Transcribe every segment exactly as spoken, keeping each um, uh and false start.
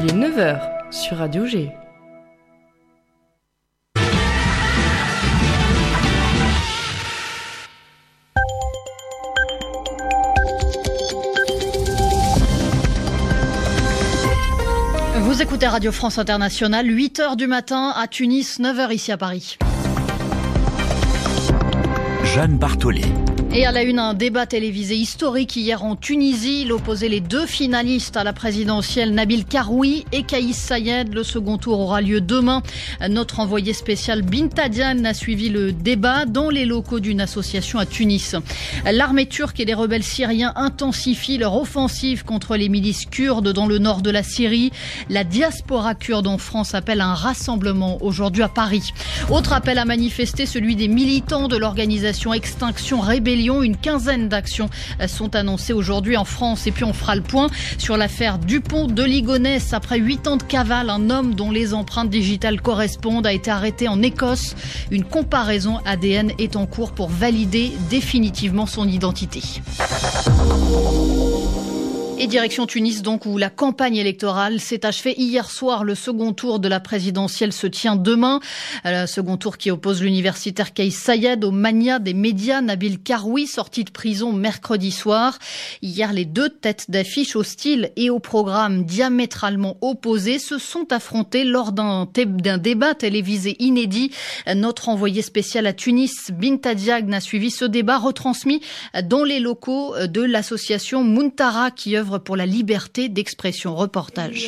Il est neuf heures sur Radio G. Vous écoutez Radio France Internationale, huit heures du matin à Tunis, neuf heures ici à Paris. Jeanne Barthollet. Et à la une, un débat télévisé historique hier en Tunisie. Il opposait les deux finalistes à la présidentielle, Nabil Karoui et Kaïs Sayed. Le second tour aura lieu demain. Notre envoyé spécial Binta Diagne a suivi le débat dans les locaux d'une association à Tunis. L'armée turque et les rebelles syriens intensifient leur offensive contre les milices kurdes dans le nord de la Syrie. La diaspora kurde en France appelle à un rassemblement aujourd'hui à Paris. Autre appel à manifester, celui des militants de l'organisation Extinction Rébellion. Une quinzaine d'actions sont annoncées aujourd'hui en France. Et puis on fera le point sur l'affaire Dupont de Ligonnès. Après huit ans de cavale, un homme dont les empreintes digitales correspondent a été arrêté en Écosse. Une comparaison A D N est en cours pour valider définitivement son identité. Et direction Tunis donc, où la campagne électorale s'est achevée hier soir. Le second tour de la présidentielle se tient demain. Le second tour qui oppose l'universitaire Kaïs Sayed au mania des médias Nabil Karoui, sorti de prison mercredi soir. Hier, les deux têtes d'affiche au style et au programme diamétralement opposés se sont affrontés lors d'un, t- d'un débat télévisé inédit. Notre envoyé spécial à Tunis, Binta Diagne, a suivi ce débat retransmis dans les locaux de l'association Muntara qui œuvre pour la liberté d'expression. Reportage.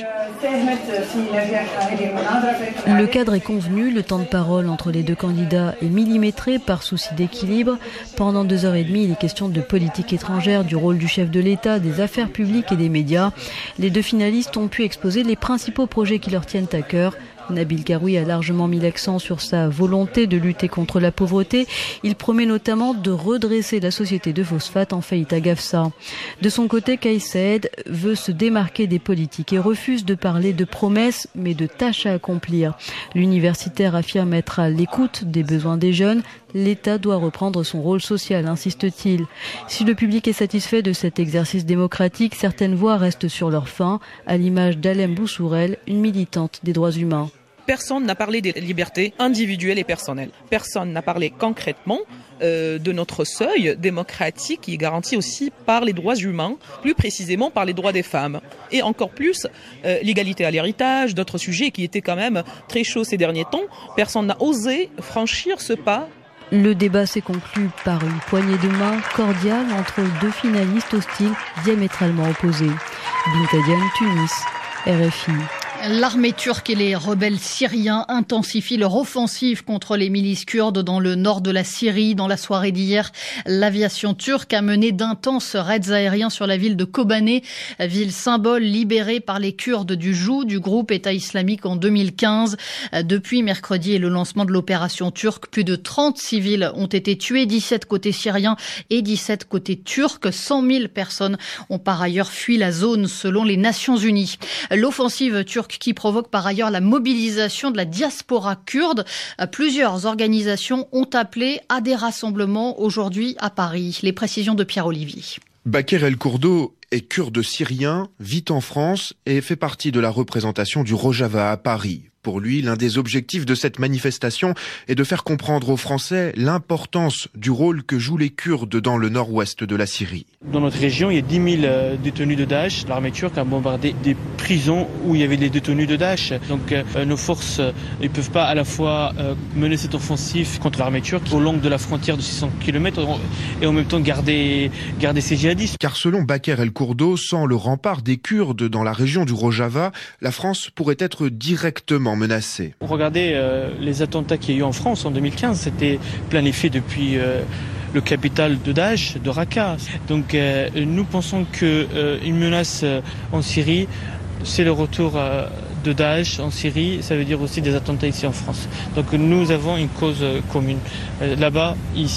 Le cadre est convenu, le temps de parole entre les deux candidats est millimétré par souci d'équilibre. Pendant deux heures et demie, il est question de politique étrangère, du rôle du chef de l'État, des affaires publiques et des médias. Les deux finalistes ont pu exposer les principaux projets qui leur tiennent à cœur. Nabil Karoui a largement mis l'accent sur sa volonté de lutter contre la pauvreté. Il promet notamment de redresser la société de phosphate en faillite à Gafsa. De son côté, Kaïs Sayed veut se démarquer des politiques et refuse de parler de promesses, mais de tâches à accomplir. L'universitaire affirme être à l'écoute des besoins des jeunes. L'État doit reprendre son rôle social, insiste-t-il. Si le public est satisfait de cet exercice démocratique, certaines voix restent sur leur faim, à l'image d'Alem Boussourel, une militante des droits humains. Personne n'a parlé des libertés individuelles et personnelles. Personne n'a parlé concrètement euh, de notre seuil démocratique qui est garanti aussi par les droits humains, plus précisément par les droits des femmes. Et encore plus, euh, l'égalité à l'héritage, d'autres sujets qui étaient quand même très chauds ces derniers temps. Personne n'a osé franchir ce pas. Le débat s'est conclu par une poignée de main cordiale entre deux finalistes au style diamétralement opposé. Binta Diagne, Tunis, R F I. L'armée turque et les rebelles syriens intensifient leur offensive contre les milices kurdes dans le nord de la Syrie. Dans la soirée d'hier, l'aviation turque a mené d'intenses raids aériens sur la ville de Kobané, ville symbole libérée par les Kurdes du Joug du groupe État islamique en deux mille quinze. Depuis mercredi et le lancement de l'opération turque, plus de trente civils ont été tués, dix-sept côté syrien et dix-sept côté turc. cent mille personnes ont par ailleurs fui la zone selon les Nations Unies. L'offensive turque qui provoque par ailleurs la mobilisation de la diaspora kurde. Plusieurs organisations ont appelé à des rassemblements aujourd'hui à Paris. Les précisions de Pierre Olivier. Baker El-Kourdo est kurde syrien, vit en France et fait partie de la représentation du Rojava à Paris. Pour lui, l'un des objectifs de cette manifestation est de faire comprendre aux Français l'importance du rôle que jouent les Kurdes dans le nord-ouest de la Syrie. Dans notre région, il y a dix mille détenus de Daesh. L'armée turque a bombardé des prisons où il y avait des détenus de Daesh. Donc euh, nos forces ne euh, peuvent pas à la fois euh, mener cette offensive contre l'armée turque au long de la frontière de six cents kilomètres et en même temps garder, garder ces djihadistes. Car selon Baker El-Kourdo, sans le rempart des Kurdes dans la région du Rojava, la France pourrait être directement menacée. Regardez euh, les attentats qu'il y a eu en France en deux mille quinze, c'était planifié depuis euh, le capital de Daesh, de Raqqa. Donc euh, nous pensons qu'une euh, menace euh, en Syrie, c'est le retour euh, de Daesh en Syrie, ça veut dire aussi des attentats ici en France. Donc nous avons une cause euh, commune, euh, là-bas et ici.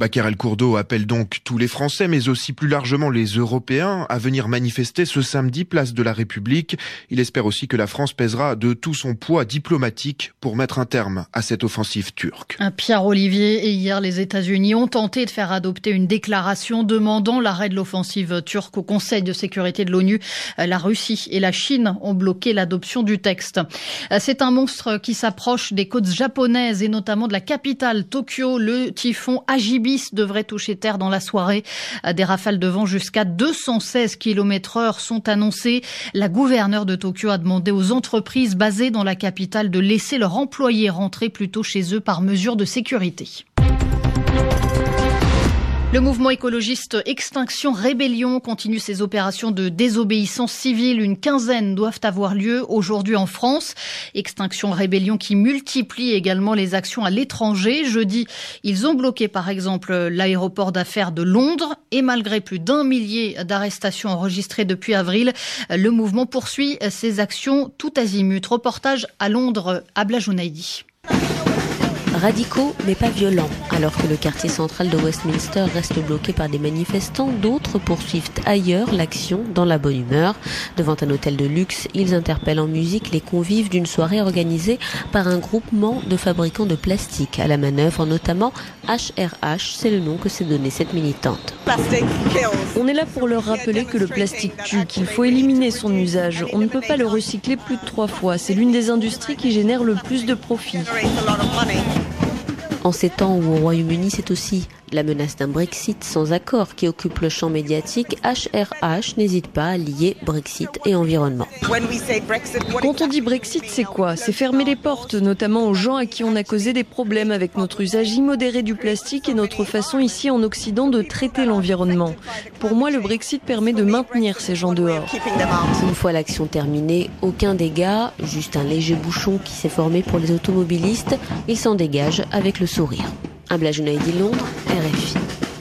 Baker El Kourdo appelle donc tous les Français, mais aussi plus largement les Européens, à venir manifester ce samedi place de la République. Il espère aussi que la France pèsera de tout son poids diplomatique pour mettre un terme à cette offensive turque. Pierre Olivier, et hier les États-Unis ont tenté de faire adopter une déclaration demandant l'arrêt de l'offensive turque au Conseil de sécurité de l'ONU. La Russie et la Chine ont bloqué l'adoption du texte. C'est un monstre qui s'approche des côtes japonaises et notamment de la capitale Tokyo. Le typhon Hagibis devrait toucher terre dans la soirée. Des rafales de vent jusqu'à deux cent seize kilomètres heure sont annoncées. La gouverneure de Tokyo a demandé aux entreprises basées dans la capitale de laisser leurs employés rentrer plus tôt chez eux par mesure de sécurité. Le mouvement écologiste Extinction Rébellion continue ses opérations de désobéissance civile. Une quinzaine doivent avoir lieu aujourd'hui en France. Extinction Rébellion qui multiplie également les actions à l'étranger. Jeudi, ils ont bloqué par exemple l'aéroport d'affaires de Londres. Et malgré plus d'un millier d'arrestations enregistrées depuis avril, le mouvement poursuit ses actions tout azimut. Reportage à Londres, Abla Jounaidi. Radicaux mais pas violents. Alors que le quartier central de Westminster reste bloqué par des manifestants, d'autres poursuivent ailleurs l'action dans la bonne humeur. Devant un hôtel de luxe, ils interpellent en musique les convives d'une soirée organisée par un groupement de fabricants de plastique. À la manœuvre, notamment H R H, c'est le nom que s'est donné cette militante. On est là pour leur rappeler que le plastique tue, qu'il faut éliminer son usage. On ne peut pas le recycler plus de trois fois. C'est l'une des industries qui génère le plus de profits. En ces temps où au Royaume-Uni, c'est aussi la menace d'un Brexit sans accord qui occupe le champ médiatique, H R H n'hésite pas à lier Brexit et environnement. Quand on dit Brexit, c'est quoi? C'est fermer les portes, notamment aux gens à qui on a causé des problèmes avec notre usage immodéré du plastique et notre façon ici en Occident de traiter l'environnement. Pour moi, le Brexit permet de maintenir ces gens dehors. Une fois l'action terminée, aucun dégât, juste un léger bouchon qui s'est formé pour les automobilistes. Ils s'en dégagent avec le sourire. Abla Jounaidi, Londres, R F I.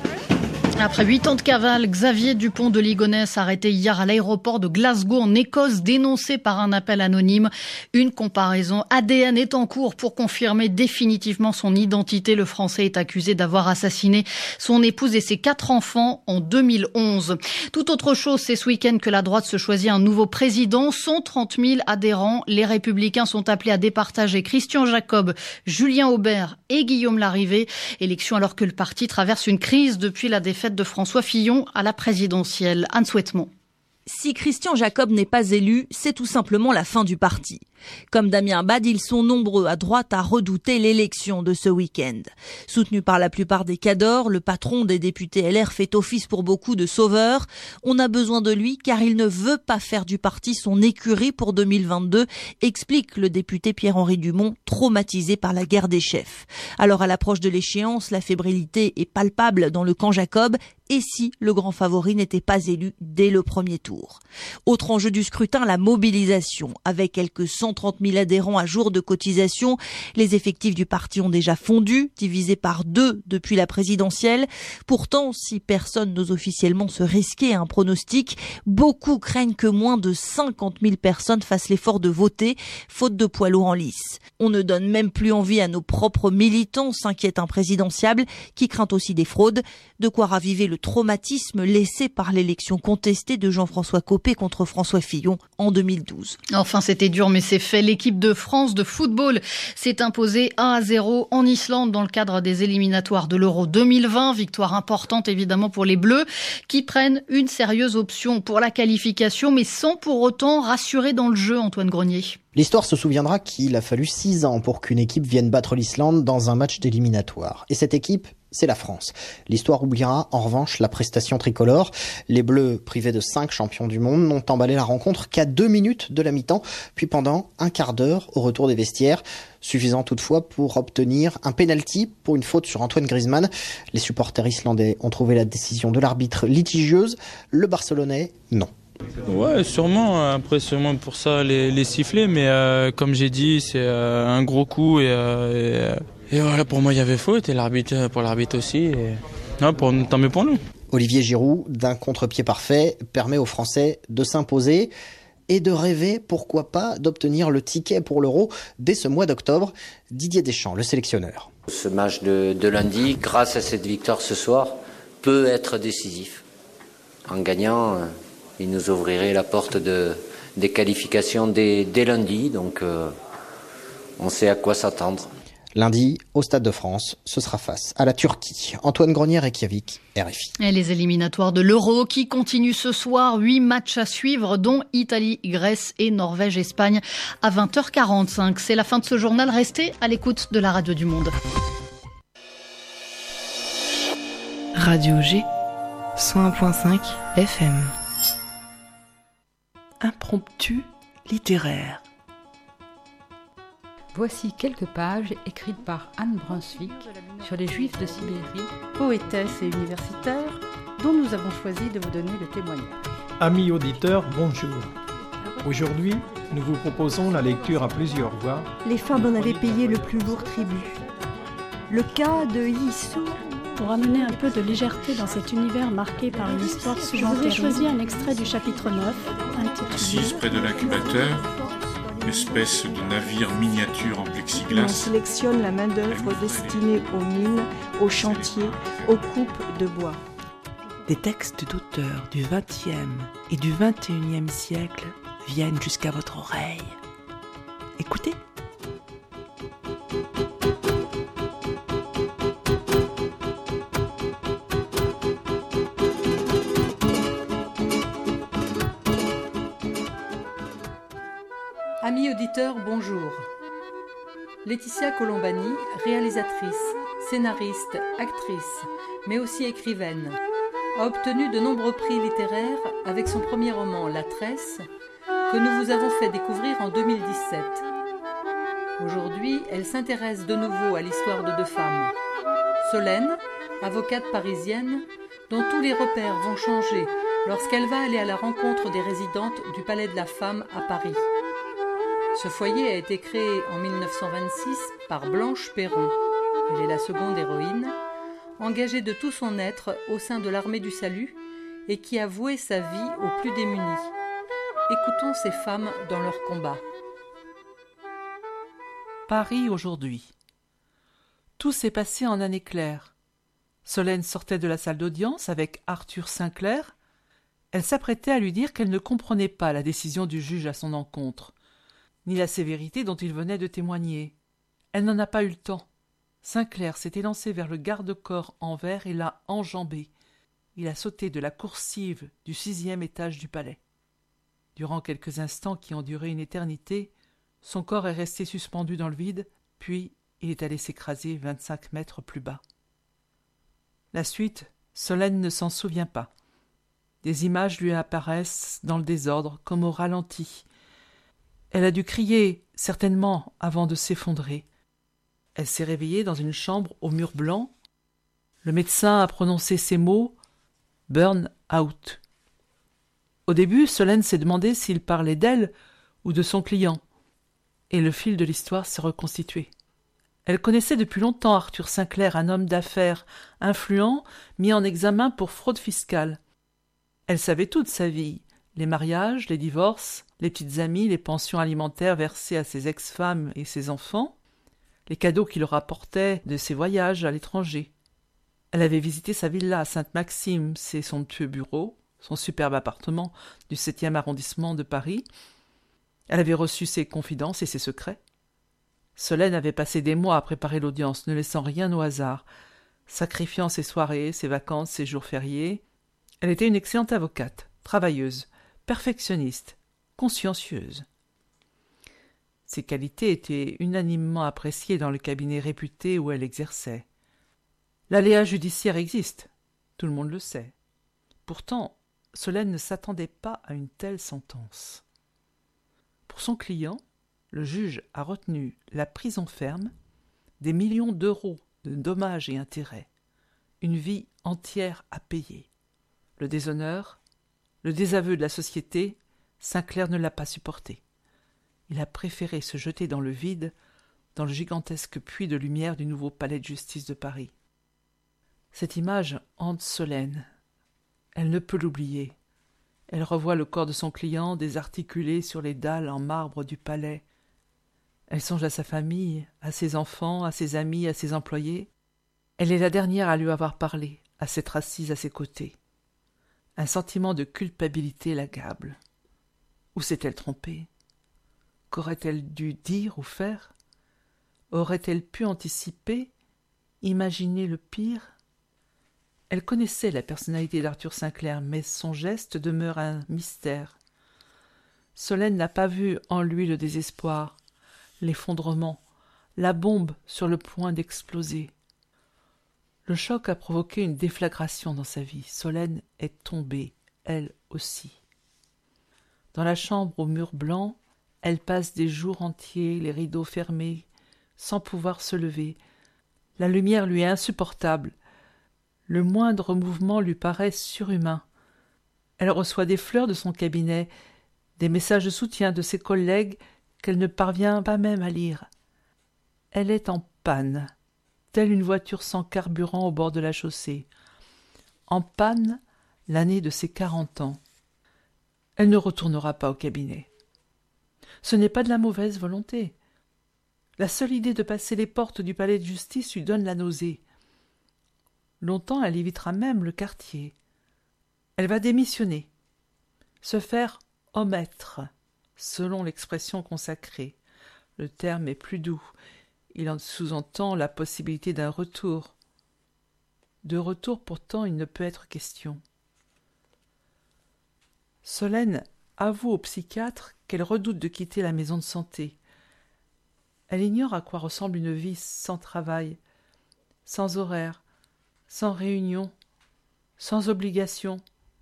Après huit ans de cavale, Xavier Dupont de Ligonnès, arrêté hier à l'aéroport de Glasgow en Écosse, dénoncé par un appel anonyme. Une comparaison A D N est en cours pour confirmer définitivement son identité. Le Français est accusé d'avoir assassiné son épouse et ses quatre enfants en deux mille onze. Tout autre chose, c'est ce week-end que la droite se choisit un nouveau président. cent trente mille adhérents. Les Républicains sont appelés à départager Christian Jacob, Julien Aubert et Guillaume Larrivé. Élection alors que le parti traverse une crise depuis la défaite de François Fillon à la présidentielle. Anne Souhaitement. Si Christian Jacob n'est pas élu, c'est tout simplement la fin du parti. Comme Damien Abad, ils sont nombreux à droite à redouter l'élection de ce week-end. Soutenu par la plupart des cadors, le patron des députés L R fait office pour beaucoup de sauveur. On a besoin de lui car il ne veut pas faire du parti son écurie pour deux mille vingt-deux, explique le député Pierre-Henri Dumont, traumatisé par la guerre des chefs. Alors à l'approche de l'échéance, la fébrilité est palpable dans le camp Jacob. Et si le grand favori n'était pas élu dès le premier tour? Autre enjeu du scrutin, la mobilisation. Avec quelques cent trente mille adhérents à jour de cotisation, les effectifs du parti ont déjà fondu, divisés par deux depuis la présidentielle. Pourtant, si personne n'ose officiellement se risquer à un pronostic, beaucoup craignent que moins de cinquante mille personnes fassent l'effort de voter, faute de poids lourds en lice. On ne donne même plus envie à nos propres militants, s'inquiète un présidentiable qui craint aussi des fraudes, de quoi raviver le traumatisme laissé par l'élection contestée de Jean-François Copé contre François Fillon en deux mille douze. Enfin, c'était dur, mais c'est fait. L'équipe de France de football s'est imposée un à zéro en Islande dans le cadre des éliminatoires de l'Euro deux mille vingt. Victoire importante, évidemment, pour les Bleus, qui prennent une sérieuse option pour la qualification, mais sans pour autant rassurer dans le jeu, Antoine Grenier. L'histoire se souviendra qu'il a fallu six ans pour qu'une équipe vienne battre l'Islande dans un match d'éliminatoire. Et cette équipe, c'est la France. L'histoire oubliera en revanche la prestation tricolore. Les Bleus, privés de cinq champions du monde, n'ont emballé la rencontre qu'à deux minutes de la mi-temps, puis pendant un quart d'heure au retour des vestiaires, suffisant toutefois pour obtenir un penalty pour une faute sur Antoine Griezmann. Les supporters islandais ont trouvé la décision de l'arbitre litigieuse, le Barcelonais, non. Ouais, sûrement. Après, sûrement pour ça les, les sifflets, mais euh, comme j'ai dit, c'est euh, un gros coup et, euh, et, et voilà, pour moi il y avait faute et l'arbitre pour l'arbitre aussi. Et, ouais, pour, tant mieux pour nous. Olivier Giroud, d'un contre-pied parfait, permet aux Français de s'imposer et de rêver, pourquoi pas, d'obtenir le ticket pour l'Euro dès ce mois d'octobre. Didier Deschamps, le sélectionneur. Ce match de, de lundi, grâce à cette victoire ce soir, peut être décisif. En gagnant, euh, il nous ouvrirait la porte de, des qualifications dès, dès lundi, donc euh, on sait à quoi s'attendre. Lundi, au Stade de France, ce sera face à la Turquie. Antoine Grenier, Reykjavik, R F I. Et les éliminatoires de l'Euro qui continuent ce soir. Huit matchs à suivre, dont Italie, Grèce et Norvège, Espagne à vingt heures quarante-cinq. C'est la fin de ce journal. Restez à l'écoute de la radio du Monde. Radio G, cent un virgule cinq F M. Impromptu littéraire. Voici quelques pages écrites par Anne Brunswick sur les Juifs de Sibérie, poétesse et universitaire, dont nous avons choisi de vous donner le témoignage. Amis auditeurs, bonjour. Aujourd'hui, nous vous proposons la lecture à plusieurs voix. Les femmes en avaient payé le plus lourd tribut. Le cas de Yissou. Pour amener un peu de légèreté dans cet univers marqué par une histoire souvent terrible, je vous ai choisi un extrait du chapitre neuf, intitulé... Assise près de l'incubateur, espèce de navire miniature en plexiglas. On sélectionne la main-d'œuvre destinée aux mines, aux chantiers, aux coupes de bois. Des textes d'auteurs du vingtième et du vingt et unième siècle viennent jusqu'à votre oreille. Écoutez. Amis auditeurs, bonjour. Laetitia Colombani, réalisatrice, scénariste, actrice, mais aussi écrivaine, a obtenu de nombreux prix littéraires avec son premier roman La Tresse, que nous vous avons fait découvrir en deux mille dix-sept. Aujourd'hui, elle s'intéresse de nouveau à l'histoire de deux femmes. Solène, avocate parisienne, dont tous les repères vont changer lorsqu'elle va aller à la rencontre des résidentes du Palais de la Femme à Paris. Ce foyer a été créé en mille neuf cent vingt-six par Blanche Perron. Elle est la seconde héroïne, engagée de tout son être au sein de l'armée du salut et qui a voué sa vie aux plus démunis. Écoutons ces femmes dans leur combat. Paris aujourd'hui. Tout s'est passé en un éclair. Solène sortait de la salle d'audience avec Arthur Sinclair. Elle s'apprêtait à lui dire qu'elle ne comprenait pas la décision du juge à son encontre, ni la sévérité dont il venait de témoigner. Elle n'en a pas eu le temps. Sinclair s'est élancé vers le garde-corps en verre et l'a enjambé. Il a sauté de la coursive du sixième étage du palais. Durant quelques instants qui ont duré une éternité, son corps est resté suspendu dans le vide, puis il est allé s'écraser vingt-cinq mètres plus bas. La suite, Solène ne s'en souvient pas. Des images lui apparaissent dans le désordre, comme au ralenti. Elle a dû crier, certainement, avant de s'effondrer. Elle s'est réveillée dans une chambre au mur blanc. Le médecin a prononcé ces mots « burn out ». Au début, Solène s'est demandé s'il parlait d'elle ou de son client. Et le fil de l'histoire s'est reconstitué. Elle connaissait depuis longtemps Arthur Sinclair, un homme d'affaires influent, mis en examen pour fraude fiscale. Elle savait tout de sa vie, les mariages, les divorces, les petites amies, les pensions alimentaires versées à ses ex-femmes et ses enfants, les cadeaux qu'il leur apportait de ses voyages à l'étranger. Elle avait visité sa villa à Sainte-Maxime, ses somptueux bureaux, son superbe appartement du septième arrondissement de Paris. Elle avait reçu ses confidences et ses secrets. Solène avait passé des mois à préparer l'audience, ne laissant rien au hasard, sacrifiant ses soirées, ses vacances, ses jours fériés. Elle était une excellente avocate, travailleuse, perfectionniste, consciencieuse. Ses qualités étaient unanimement appréciées dans le cabinet réputé où elle exerçait. L'aléa judiciaire existe, tout le monde le sait. Pourtant, Solène ne s'attendait pas à une telle sentence. Pour son client, le juge a retenu la prison ferme, des millions d'euros de dommages et intérêts, une vie entière à payer. Le déshonneur, le désaveu de la société, Sinclair ne l'a pas supporté. Il a préféré se jeter dans le vide, dans le gigantesque puits de lumière du nouveau palais de justice de Paris. Cette image hante Solène. Elle ne peut l'oublier. Elle revoit le corps de son client désarticulé sur les dalles en marbre du palais. Elle songe à sa famille, à ses enfants, à ses amis, à ses employés. Elle est la dernière à lui avoir parlé, à s'être assise à ses côtés. Un sentiment de culpabilité l'accable. Où s'est-elle trompée? Qu'aurait-elle dû dire ou faire? Aurait-elle pu anticiper, imaginer le pire? Elle connaissait la personnalité d'Arthur Sinclair, mais son geste demeure un mystère. Solène n'a pas vu en lui le désespoir, l'effondrement, la bombe sur le point d'exploser. Le choc a provoqué une déflagration dans sa vie. Solène est tombée, elle aussi. Dans la chambre aux murs blancs, elle passe des jours entiers, les rideaux fermés, sans pouvoir se lever. La lumière lui est insupportable. Le moindre mouvement lui paraît surhumain. Elle reçoit des fleurs de son cabinet, des messages de soutien de ses collègues qu'elle ne parvient pas même à lire. Elle est en panne, telle une voiture sans carburant au bord de la chaussée. En panne l'année de ses quarante ans. Elle ne retournera pas au cabinet. Ce n'est pas de la mauvaise volonté. La seule idée de passer les portes du palais de justice lui donne la nausée. Longtemps, elle évitera même le quartier. Elle va démissionner, se faire omettre, selon l'expression consacrée. Le terme est plus doux. Il en sous-entend la possibilité d'un retour. De retour, pourtant, il ne peut être question. Solène avoue au psychiatre qu'elle redoute de quitter la maison de santé. Elle ignore à quoi ressemble une vie sans travail, sans horaire, sans réunion, sans obligation.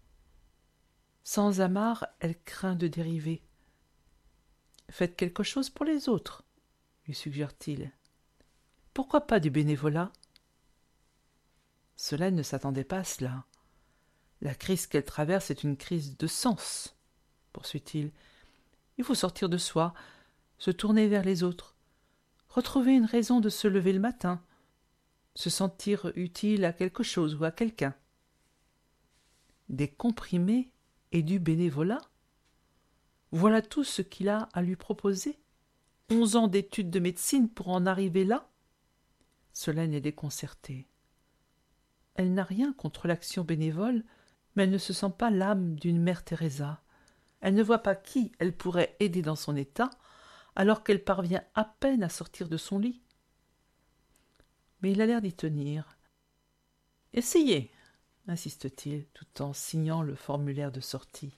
Sans amarre, elle craint de dériver. « Faites quelque chose pour les autres », lui suggère-t-il. « Pourquoi pas du bénévolat ?» Solène ne s'attendait pas à cela. La crise qu'elle traverse est une crise de sens, poursuit-il. Il faut sortir de soi, se tourner vers les autres, retrouver une raison de se lever le matin, se sentir utile à quelque chose ou à quelqu'un. Des comprimés et du bénévolat? Voilà tout ce qu'il a à lui proposer. Onze ans d'études de médecine pour en arriver là? Solène est déconcertée. Elle n'a rien contre l'action bénévole, mais elle ne se sent pas l'âme d'une mère Teresa. Elle ne voit pas qui elle pourrait aider dans son état, alors qu'elle parvient à peine à sortir de son lit. Mais il a l'air d'y tenir. « Essayez !» insiste-t-il, tout en signant le formulaire de sortie.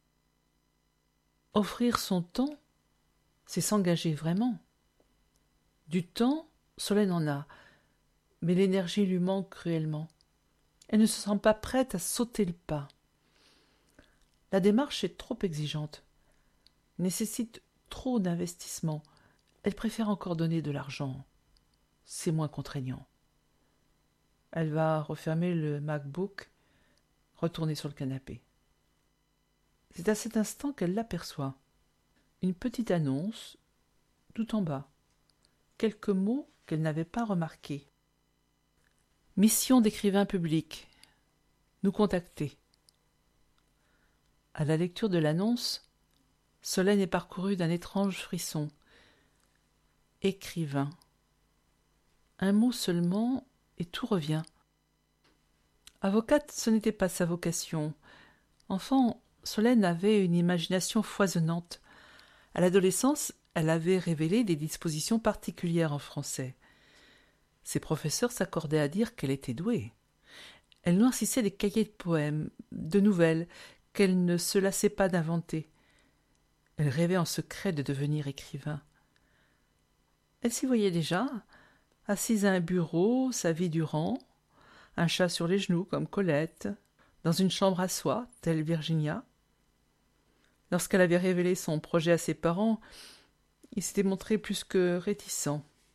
Offrir son temps, c'est s'engager vraiment. Du temps, Solène en a, mais l'énergie lui manque cruellement. Elle ne se sent pas prête à sauter le pas. La démarche est trop exigeante, nécessite trop d'investissement. Elle préfère encore donner de l'argent. C'est moins contraignant. Elle va refermer le MacBook, retourner sur le canapé. C'est à cet instant qu'elle l'aperçoit. Une petite annonce, tout en bas. Quelques mots qu'elle n'avait pas remarqués. Mission d'écrivain public. Nous contacter. À la lecture de l'annonce, Solène est parcourue d'un étrange frisson. Écrivain. Un mot seulement et tout revient. Avocate, ce n'était pas sa vocation. Enfant, Solène avait une imagination foisonnante. À l'adolescence, elle avait révélé des dispositions particulières en français. Ses professeurs s'accordaient à dire qu'elle était douée. Elle noircissait des cahiers de poèmes, de nouvelles, qu'elle ne se lassait pas d'inventer. Elle rêvait en secret de devenir écrivain. Elle s'y voyait déjà, assise à un bureau, sa vie durant, un chat sur les genoux comme Colette, dans une chambre à soi, telle Virginia. Lorsqu'elle avait révélé son projet à ses parents, il s'était montré plus que réticent.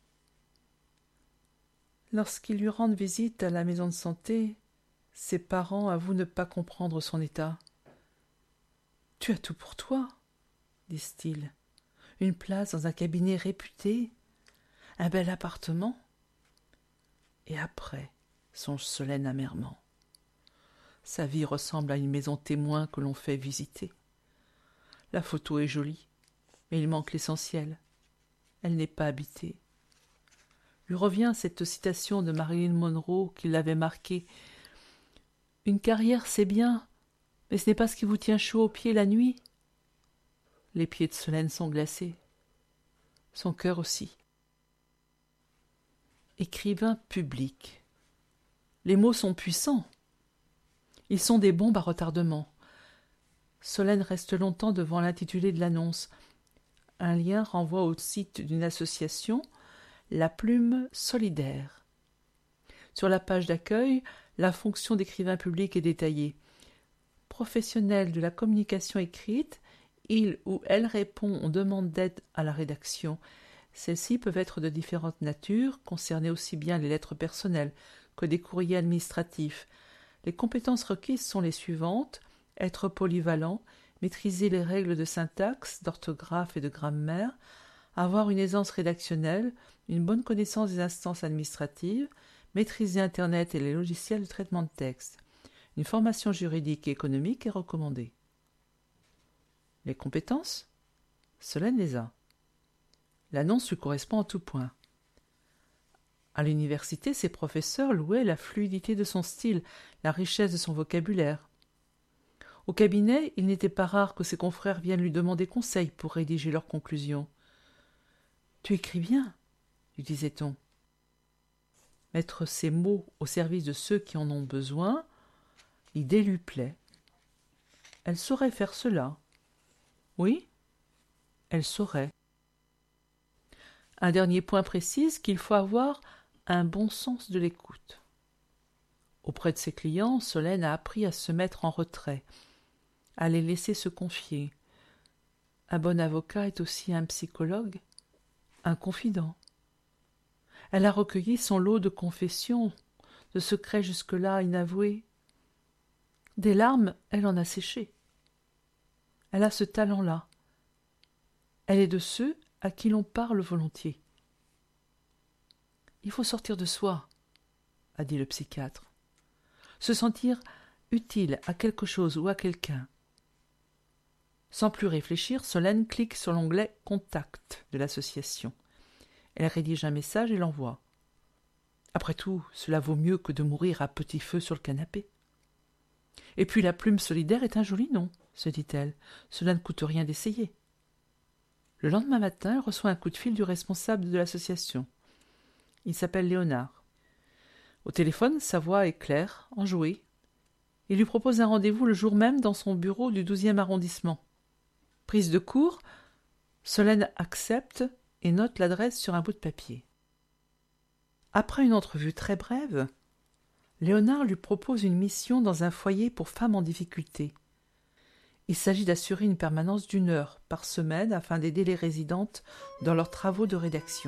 Lorsqu'ils lui rendent visite à la maison de santé, ses parents avouent ne pas comprendre son état. « Tu as tout pour toi », disent-ils. « Une place dans un cabinet réputé, un bel appartement. » Et après, songe Solène amèrement. Sa vie ressemble à une maison témoin que l'on fait visiter. La photo est jolie, mais il manque l'essentiel. elle n'est pas habitée. Lui revient cette citation de Marilyn Monroe qui l'avait marquée. « Une carrière, c'est bien, mais ce n'est pas ce qui vous tient chaud aux pieds la nuit. » Les pieds de Solène sont glacés. Son cœur aussi. Écrivain public. Les mots sont puissants. Ils sont des bombes à retardement. Solène reste longtemps devant l'intitulé de l'annonce. Un lien renvoie au site d'une association, La Plume Solidaire. Sur la page d'accueil, la fonction d'écrivain public est détaillée. Professionnel de la communication écrite, il ou elle répond aux demandes d'aide à la rédaction. Celles-ci peuvent être de différentes natures, concerner aussi bien les lettres personnelles que des courriers administratifs. Les compétences requises sont les suivantes: être polyvalent, maîtriser les règles de syntaxe, d'orthographe et de grammaire, avoir une aisance rédactionnelle, une bonne connaissance des instances administratives, maîtriser Internet et les logiciels de traitement de texte. Une formation juridique et économique est recommandée. Les compétences? Solène les a. L'annonce lui correspond en tout point. À l'université, ses professeurs louaient la fluidité de son style, la richesse de son vocabulaire. Au cabinet, il n'était pas rare que ses confrères viennent lui demander conseil pour rédiger leurs conclusions. « Tu écris bien », lui disait-on. Mettre ses mots au service de ceux qui en ont besoin, l'idée lui plaît. Elle saurait faire cela. Oui, elle saurait. Un dernier point précise qu'il faut avoir un bon sens de l'écoute. Auprès de ses clients, Solène a appris à se mettre en retrait, à les laisser se confier. Un bon avocat est aussi un psychologue, un confident. Elle a recueilli son lot de confessions, de secrets jusque-là inavoués. Des larmes, elle en a séché. Elle a ce talent-là. Elle est de ceux à qui l'on parle volontiers. Il faut sortir de soi, a dit le psychiatre. Se sentir utile à quelque chose ou à quelqu'un. Sans plus réfléchir, Solène clique sur l'onglet « Contact » de l'association. Elle rédige un message et l'envoie. Après tout, cela vaut mieux que de mourir à petit feu sur le canapé. Et puis la Plume Solidaire est un joli nom, se dit-elle. Cela ne coûte rien d'essayer. Le lendemain matin, elle reçoit un coup de fil du responsable de l'association. Il s'appelle Léonard. Au téléphone, sa voix est claire, enjouée. Il lui propose un rendez-vous le jour même dans son bureau du douzième arrondissement. Prise de court, Solène accepte et note l'adresse sur un bout de papier. Après une entrevue très brève, Léonard lui propose une mission dans un foyer pour femmes en difficulté. Il s'agit d'assurer une permanence d'une heure par semaine afin d'aider les résidentes dans leurs travaux de rédaction.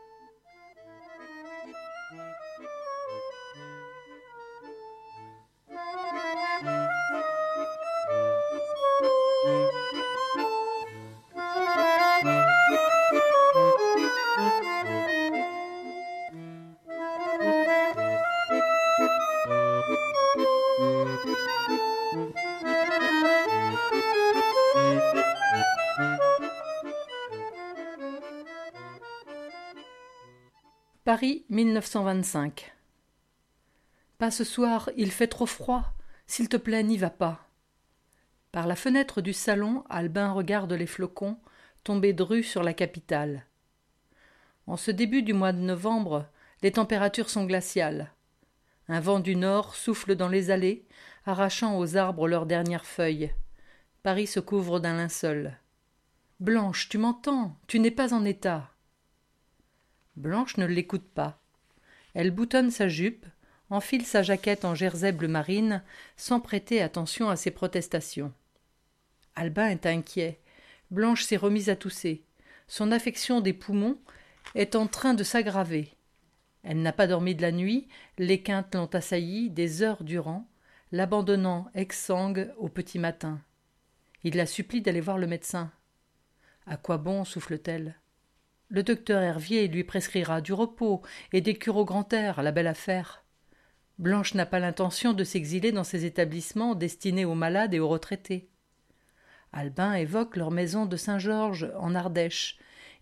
Paris, mille neuf cent vingt-cinq. Pas ce soir, il fait trop froid. S'il te plaît, n'y va pas. Par la fenêtre du salon, Albin regarde les flocons tombés drus sur la capitale. En ce début du mois de novembre, les températures sont glaciales. Un vent du nord souffle dans les allées, arrachant aux arbres leurs dernières feuilles. Paris se couvre d'un linceul. « Blanche, tu m'entends? Tu n'es pas en état. » Blanche ne l'écoute pas. Elle boutonne sa jupe, enfile sa jaquette en jersey bleu marine, sans prêter attention à ses protestations. Albin est inquiet. Blanche s'est remise à tousser. Son affection des poumons est en train de s'aggraver. Elle n'a pas dormi de la nuit, les quintes l'ont assaillie des heures durant, l'abandonnant exsangue au petit matin. Il la supplie d'aller voir le médecin. « À quoi bon ?» souffle-t-elle. Le docteur Hervier lui prescrira du repos et des cures au grand air, la belle affaire. Blanche n'a pas l'intention de s'exiler dans ces établissements destinés aux malades et aux retraités. Albin évoque leur maison de Saint-Georges, en Ardèche,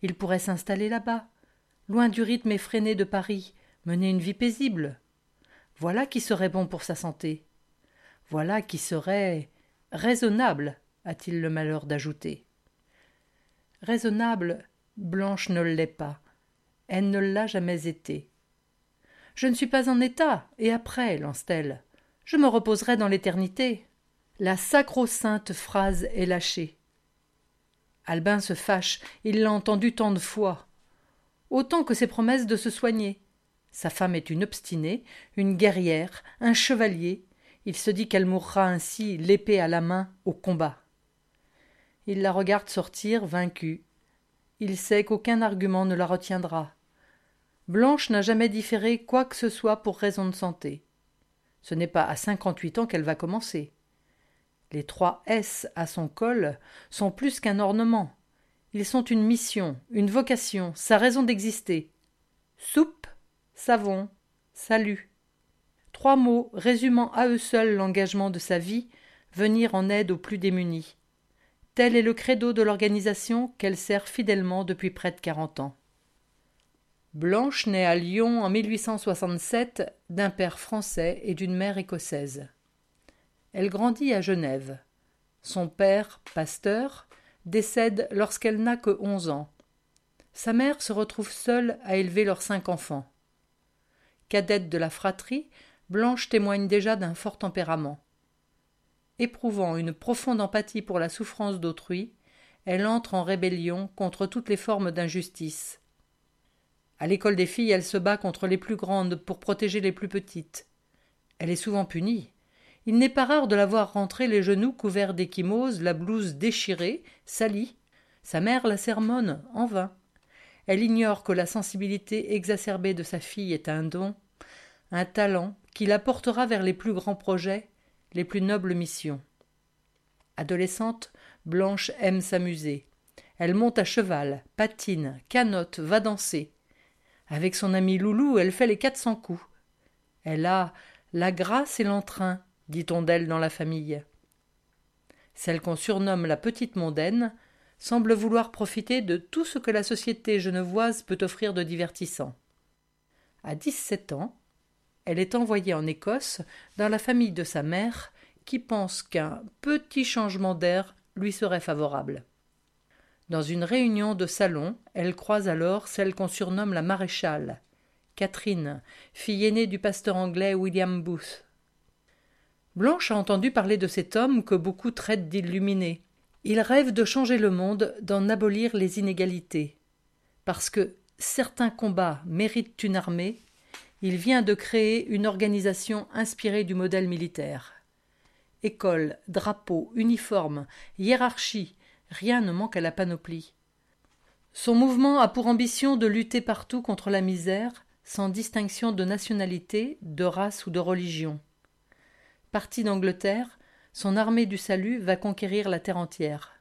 Il pourrait s'installer là-bas, loin du rythme effréné de Paris, mener une vie paisible. Voilà qui serait bon pour sa santé. Voilà qui serait raisonnable, a-t-il le malheur d'ajouter. Raisonnable, Blanche ne l'est pas. Elle ne l'a jamais été. « Je ne suis pas en état, et après, lance-t-elle, je me reposerai dans l'éternité. » La sacro-sainte phrase est lâchée. Albin se fâche, il l'a entendu tant de fois. Autant que ses promesses de se soigner. Sa femme est une obstinée, une guerrière, un chevalier. Il se dit qu'elle mourra ainsi, l'épée à la main, au combat. Il la regarde sortir, vaincue. Il sait qu'aucun argument ne la retiendra. Blanche n'a jamais différé quoi que ce soit pour raison de santé. Ce n'est pas à cinquante-huit ans qu'elle va commencer. Les trois S à son col sont plus qu'un ornement. Ils sont une mission, une vocation, sa raison d'exister. Soupe, savon, salut. Trois mots résumant à eux seuls l'engagement de sa vie, venir en aide aux plus démunis. Tel est le credo de l'organisation qu'elle sert fidèlement depuis près de quarante ans. Blanche naît à Lyon en mille huit cent soixante-sept d'un père français et d'une mère écossaise. Elle grandit à Genève. Son père, pasteur, décède lorsqu'elle n'a que onze ans. Sa mère se retrouve seule à élever leurs cinq enfants. Cadette de la fratrie, Blanche témoigne déjà d'un fort tempérament. Éprouvant une profonde empathie pour la souffrance d'autrui, elle entre en rébellion contre toutes les formes d'injustice. À l'école des filles, elle se bat contre les plus grandes pour protéger les plus petites. Elle est souvent punie. Il n'est pas rare de la voir rentrer les genoux couverts d'échymose, la blouse déchirée, salie. Sa mère la sermonne, en vain. Elle ignore que la sensibilité exacerbée de sa fille est un don, un talent qui la portera vers les plus grands projets, les plus nobles missions. Adolescente, Blanche aime s'amuser. Elle monte à cheval, patine, canotte, va danser. Avec son ami Loulou, elle fait les quatre cents coups. Elle a la grâce et l'entrain, dit-on d'elle dans la famille. Celle qu'on surnomme la petite mondaine semble vouloir profiter de tout ce que la société genevoise peut offrir de divertissant. À dix-sept ans, elle est envoyée en Écosse dans la famille de sa mère qui pense qu'un petit changement d'air lui serait favorable. Dans une réunion de salon, elle croise alors celle qu'on surnomme la maréchale, Catherine, fille aînée du pasteur anglais William Booth. Blanche a entendu parler de cet homme que beaucoup traitent d'illuminé. Il rêve de changer le monde, d'en abolir les inégalités. Parce que certains combats méritent une armée, il vient de créer une organisation inspirée du modèle militaire. École, drapeau, uniforme, hiérarchie, rien ne manque à la panoplie. Son mouvement a pour ambition de lutter partout contre la misère, sans distinction de nationalité, de race ou de religion. Parti d'Angleterre, son armée du salut va conquérir la terre entière.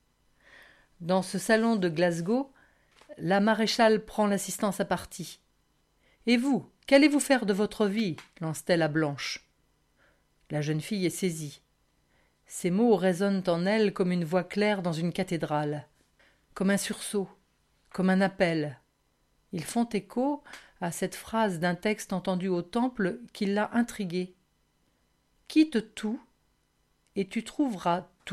Dans ce salon de Glasgow, la maréchale prend l'assistance à partie. « Et vous, qu'allez-vous faire de votre vie ?» lance-t-elle à Blanche. La jeune fille est saisie. Ces mots résonnent en elle comme une voix claire dans une cathédrale, comme un sursaut, comme un appel. Ils font écho à cette phrase d'un texte entendu au temple qui l'a intriguée. « Quitte tout, et tu trouveras tout. »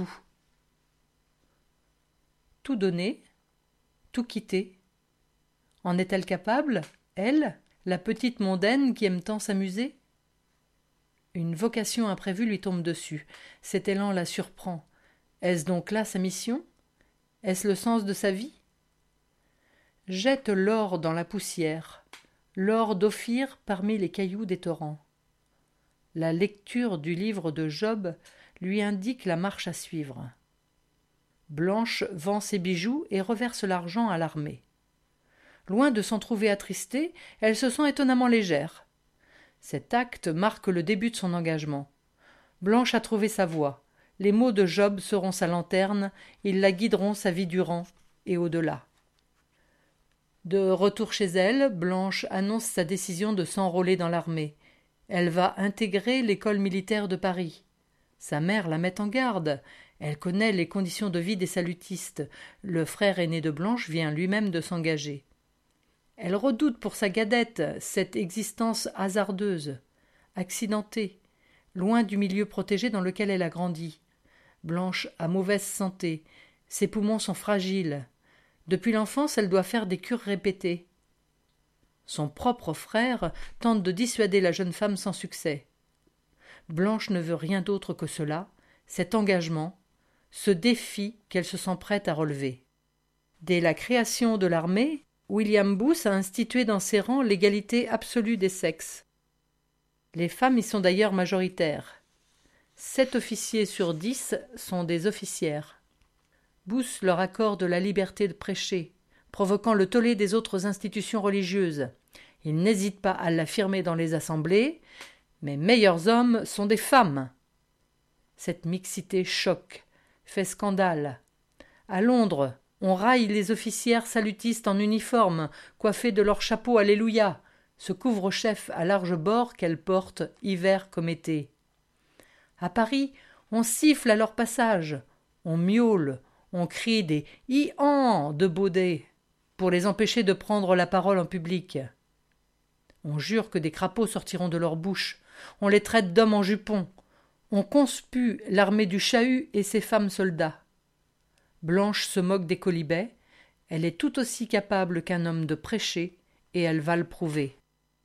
Tout donner, tout quitter. En est-elle capable, elle, la petite mondaine qui aime tant s'amuser ? Une vocation imprévue lui tombe dessus. Cet élan la surprend. Est-ce donc là sa mission ? Est-ce le sens de sa vie ? Jette l'or dans la poussière, l'or d'Ophir parmi les cailloux des torrents. La lecture du livre de Job lui indique la marche à suivre. Blanche vend ses bijoux et reverse l'argent à l'armée. Loin de s'en trouver attristée, elle se sent étonnamment légère. Cet acte marque le début de son engagement. Blanche a trouvé sa voie. Les mots de Job seront sa lanterne, ils la guideront sa vie durant et au-delà. De retour chez elle, Blanche annonce sa décision de s'enrôler dans l'armée. Elle va intégrer l'école militaire de Paris. Sa mère la met en garde. Elle connaît les conditions de vie des salutistes. Le frère aîné de Blanche vient lui-même de s'engager. Elle redoute pour sa gadette cette existence hasardeuse, accidentée, loin du milieu protégé dans lequel elle a grandi. Blanche a mauvaise santé, ses poumons sont fragiles. Depuis l'enfance, elle doit faire des cures répétées. Son propre frère tente de dissuader la jeune femme sans succès. Blanche ne veut rien d'autre que cela, cet engagement, ce défi qu'elle se sent prête à relever. Dès la création de l'armée, William Booth a institué dans ses rangs l'égalité absolue des sexes. Les femmes y sont d'ailleurs majoritaires. Sept officiers sur dix sont des officières. Booth leur accorde la liberté de prêcher, provoquant le tollé des autres institutions religieuses. Il n'hésite pas à l'affirmer dans les assemblées. Mes meilleurs hommes sont des femmes. Cette mixité choque, fait scandale. À Londres, on raille les officières salutistes en uniforme, coiffées de leur chapeau Alléluia, ce couvre-chef à large bord qu'elles portent hiver comme été. À Paris, on siffle à leur passage, on miaule, on crie des « hi-han » de Baudet pour les empêcher de prendre la parole en public. On jure que des crapauds sortiront de leur bouche, on les traite d'hommes en jupons, on conspue l'armée du chahut et ses femmes soldats. Blanche se moque des quolibets, elle est tout aussi capable qu'un homme de prêcher, et elle va le prouver.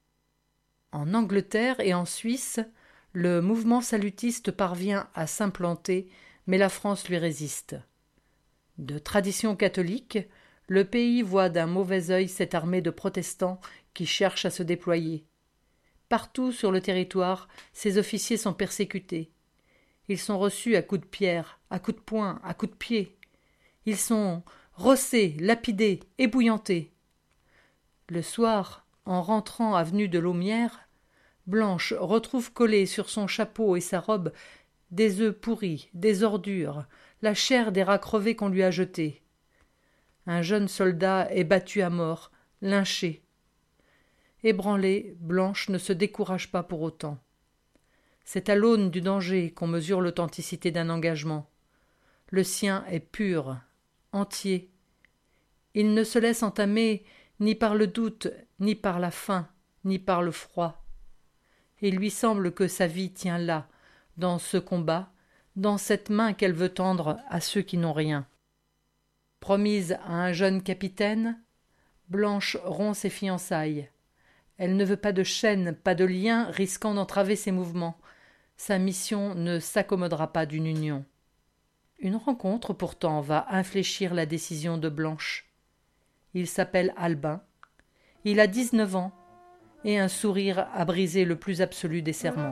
En Angleterre et en Suisse, le mouvement salutiste parvient à s'implanter, mais la France lui résiste. De tradition catholique, le pays voit d'un mauvais œil cette armée de protestants qui cherche à se déployer. Partout sur le territoire, ces officiers sont persécutés. Ils sont reçus à coups de pierre, à coups de poing, à coups de pied. Ils sont rossés, lapidés, ébouillantés. Le soir, en rentrant avenue de Laumière, Blanche retrouve collés sur son chapeau et sa robe des œufs pourris, des ordures, la chair des rats crevés qu'on lui a jetés. Un jeune soldat est battu à mort, lynché. Ébranlée, Blanche ne se décourage pas pour autant. C'est à l'aune du danger qu'on mesure l'authenticité d'un engagement. Le sien est pur, entier. Il ne se laisse entamer ni par le doute, ni par la faim, ni par le froid. Il lui semble que sa vie tient là, dans ce combat, dans cette main qu'elle veut tendre à ceux qui n'ont rien. Promise à un jeune capitaine, Blanche rompt ses fiançailles. Elle ne veut pas de chaîne, pas de lien risquant d'entraver ses mouvements. Sa mission ne s'accommodera pas d'une union. Une rencontre, pourtant, va infléchir la décision de Blanche. Il s'appelle Albin. Il a dix-neuf ans et un sourire a brisé le plus absolu des serments.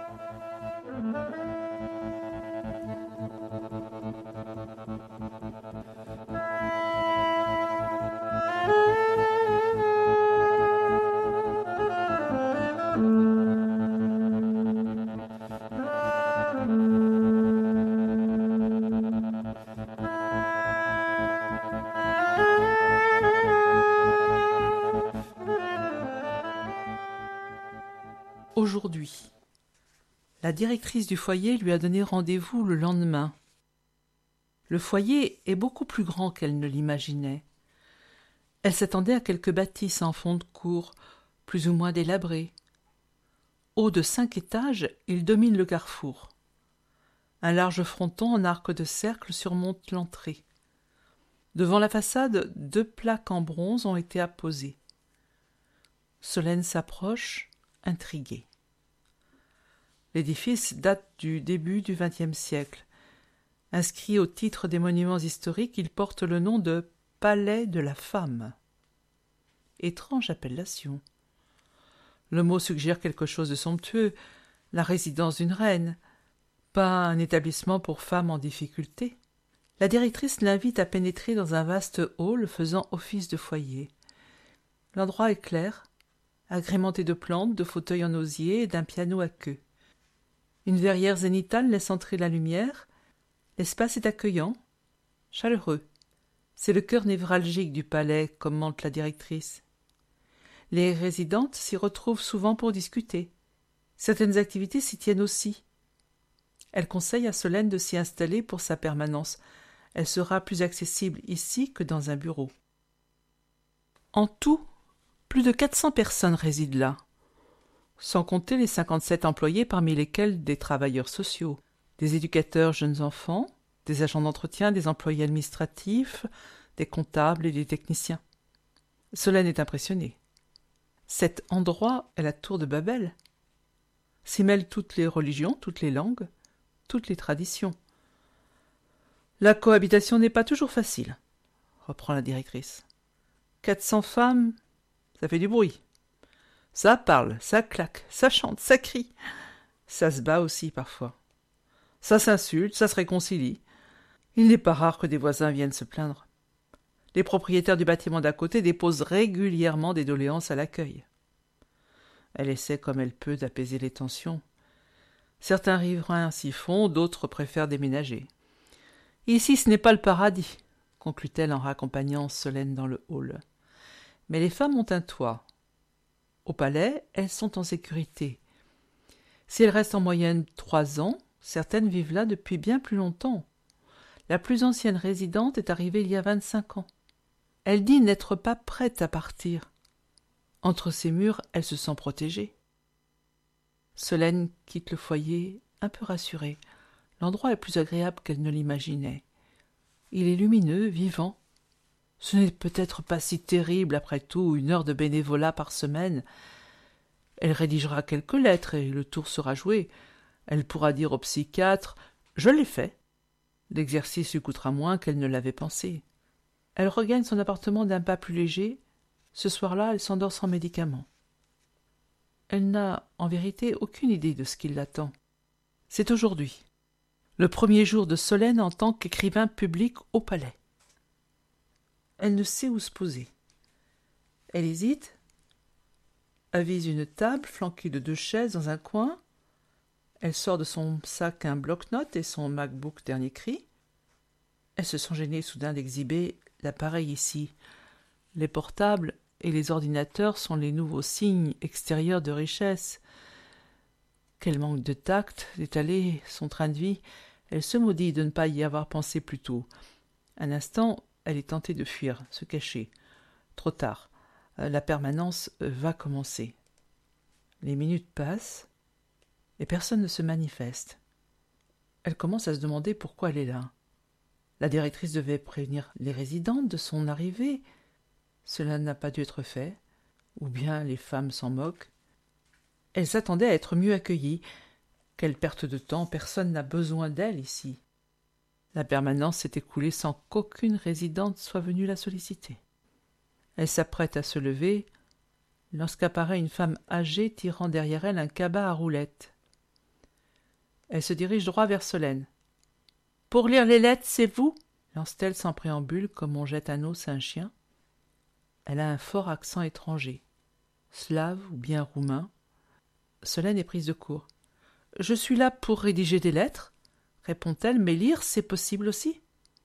Aujourd'hui, la directrice du foyer lui a donné rendez-vous le lendemain. Le foyer est beaucoup plus grand qu'elle ne l'imaginait. Elle s'attendait à quelques bâtisses en fond de cour, plus ou moins délabrées. Haut de cinq étages, il domine le carrefour. Un large fronton en arc de cercle surmonte l'entrée. Devant la façade, deux plaques en bronze ont été apposées. Solène s'approche, intriguée. L'édifice date du début du vingtième siècle. Inscrit au titre des monuments historiques, il porte le nom de Palais de la Femme. Étrange appellation. Le mot suggère quelque chose de somptueux, la résidence d'une reine, pas un établissement pour femmes en difficulté. La directrice l'invite à pénétrer dans un vaste hall faisant office de foyer. L'endroit est clair, agrémenté de plantes, de fauteuils en osier et d'un piano à queue. Une verrière zénithale laisse entrer la lumière. L'espace est accueillant, chaleureux. C'est le cœur névralgique du palais, commente la directrice. Les résidentes s'y retrouvent souvent pour discuter. Certaines activités s'y tiennent aussi. Elle conseille à Solène de s'y installer pour sa permanence. Elle sera plus accessible ici que dans un bureau. En tout, plus de quatre cents personnes résident là, sans compter les cinquante-sept employés parmi lesquels des travailleurs sociaux, des éducateurs jeunes enfants, des agents d'entretien, des employés administratifs, des comptables et des techniciens. Solène est impressionnée. Cet endroit est la tour de Babel. S'y mêlent toutes les religions, toutes les langues, toutes les traditions. La cohabitation n'est pas toujours facile, reprend la directrice. quatre cents femmes, ça fait du bruit. Ça parle, ça claque, ça chante, ça crie. Ça se bat aussi parfois. Ça s'insulte, ça se réconcilie. Il n'est pas rare que des voisins viennent se plaindre. Les propriétaires du bâtiment d'à côté déposent régulièrement des doléances à l'accueil. Elle essaie comme elle peut d'apaiser les tensions. Certains riverains s'y font, d'autres préfèrent déménager. Ici, ce n'est pas le paradis, conclut-elle en raccompagnant Solène dans le hall. Mais les femmes ont un toit. Au palais, elles sont en sécurité. Si elles restent en moyenne trois ans, certaines vivent là depuis bien plus longtemps. La plus ancienne résidente est arrivée il y a vingt-cinq ans. Elle dit n'être pas prête à partir. Entre ces murs, elle se sent protégée. Solène quitte le foyer, un peu rassurée. L'endroit est plus agréable qu'elle ne l'imaginait. Il est lumineux, vivant. Ce n'est peut-être pas si terrible, après tout, une heure de bénévolat par semaine. Elle rédigera quelques lettres et le tour sera joué. Elle pourra dire au psychiatre « Je l'ai fait ». L'exercice lui coûtera moins qu'elle ne l'avait pensé. Elle regagne son appartement d'un pas plus léger. Ce soir-là, elle s'endort sans médicaments. Elle n'a, en vérité, aucune idée de ce qui l'attend. C'est aujourd'hui, le premier jour de Solène en tant qu'écrivain public au palais. Elle ne sait où se poser. Elle hésite, avise une table flanquée de deux chaises dans un coin. Elle sort de son sac un bloc-notes et son MacBook dernier cri. Elle se sent gênée soudain d'exhiber l'appareil ici. Les portables et les ordinateurs sont les nouveaux signes extérieurs de richesse. Quel manque de tact d'étaler son train de vie. Elle se maudit de ne pas y avoir pensé plus tôt. Un instant, elle est tentée de fuir, se cacher. Trop tard. La permanence va commencer. Les minutes passent et personne ne se manifeste. Elle commence à se demander pourquoi elle est là. La directrice devait prévenir les résidentes de son arrivée. Cela n'a pas dû être fait, ou bien les femmes s'en moquent. Elle s'attendait à être mieux accueillie. Quelle perte de temps, personne n'a besoin d'elle ici. La permanence s'est écoulée sans qu'aucune résidente soit venue la solliciter. Elle s'apprête à se lever lorsqu'apparaît une femme âgée tirant derrière elle un cabas à roulettes. Elle se dirige droit vers Solène. « Pour lire les lettres, c'est vous ?» lance-t-elle sans préambule, comme on jette un os à un chien. Elle a un fort accent étranger, slave ou bien roumain. Solène est prise de court. « Je suis là pour rédiger des lettres, » répond-elle, « mais lire, c'est possible aussi. »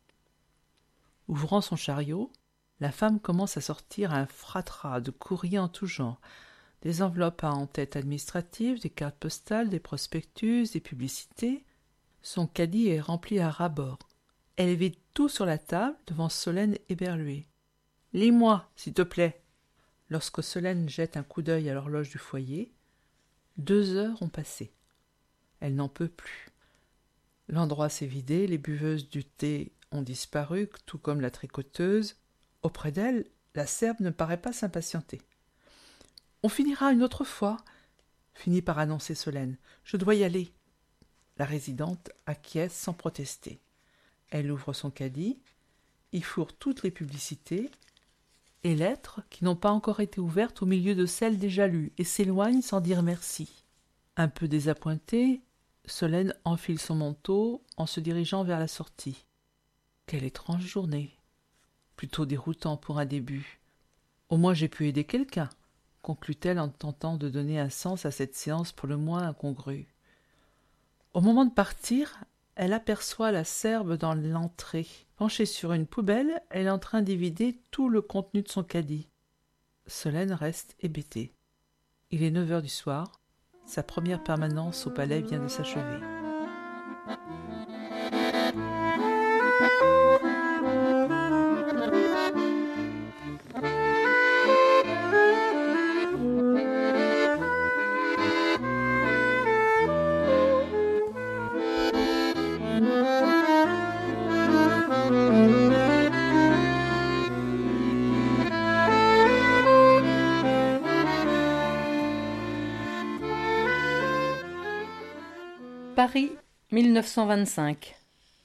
Ouvrant son chariot, la femme commence à sortir un fratras de courriers en tout genre, des enveloppes à en-tête administratives, des cartes postales, des prospectus, des publicités. Son caddie est rempli à ras-bord. Elle vide tout sur la table devant Solène éberluée. « Lis-moi, s'il te plaît. » Lorsque Solène jette un coup d'œil à l'horloge du foyer, deux heures ont passé. Elle n'en peut plus. L'endroit s'est vidé, les buveuses du thé ont disparu, tout comme la tricoteuse. Auprès d'elle, la Serbe ne paraît pas s'impatienter. « On finira une autre fois, » finit par annoncer Solène. « Je dois y aller. » La résidente acquiesce sans protester. Elle ouvre son caddie, y fourre toutes les publicités et lettres qui n'ont pas encore été ouvertes au milieu de celles déjà lues et s'éloigne sans dire merci. Un peu désappointée, Solène enfile son manteau en se dirigeant vers la sortie. Quelle étrange journée! Plutôt déroutant pour un début. Au moins j'ai pu aider quelqu'un, conclut-elle en tentant de donner un sens à cette séance pour le moins incongrue. Au moment de partir, elle aperçoit la Serbe dans l'entrée. Penchée sur une poubelle, elle est en train d'y vider tout le contenu de son caddie. Solène reste hébétée. Il est neuf heures du soir. Sa première permanence au palais vient de s'achever. Paris, mille neuf cent vingt-cinq.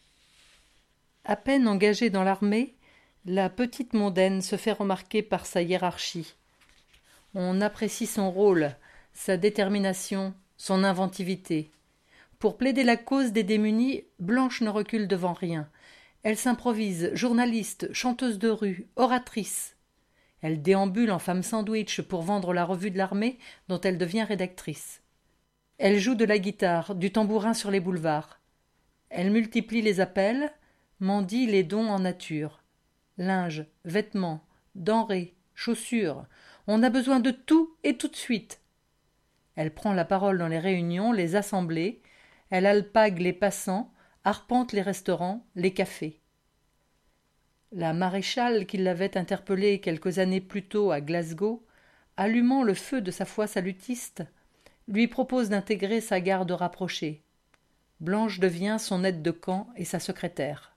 À peine engagée dans l'armée, la petite mondaine se fait remarquer par sa hiérarchie. On apprécie son rôle, sa détermination, son inventivité. Pour plaider la cause des démunis, Blanche ne recule devant rien. Elle s'improvise journaliste, chanteuse de rue, oratrice. Elle déambule en femme sandwich pour vendre la revue de l'armée dont elle devient rédactrice. Elle joue de la guitare, du tambourin sur les boulevards. Elle multiplie les appels, mendie les dons en nature. Linge, vêtements, denrées, chaussures. On a besoin de tout et tout de suite. Elle prend la parole dans les réunions, les assemblées. Elle alpague les passants, arpente les restaurants, les cafés. La maréchale qui l'avait interpellée quelques années plus tôt à Glasgow, allumant le feu de sa foi salutiste, lui propose d'intégrer sa garde rapprochée. Blanche devient son aide de camp et sa secrétaire.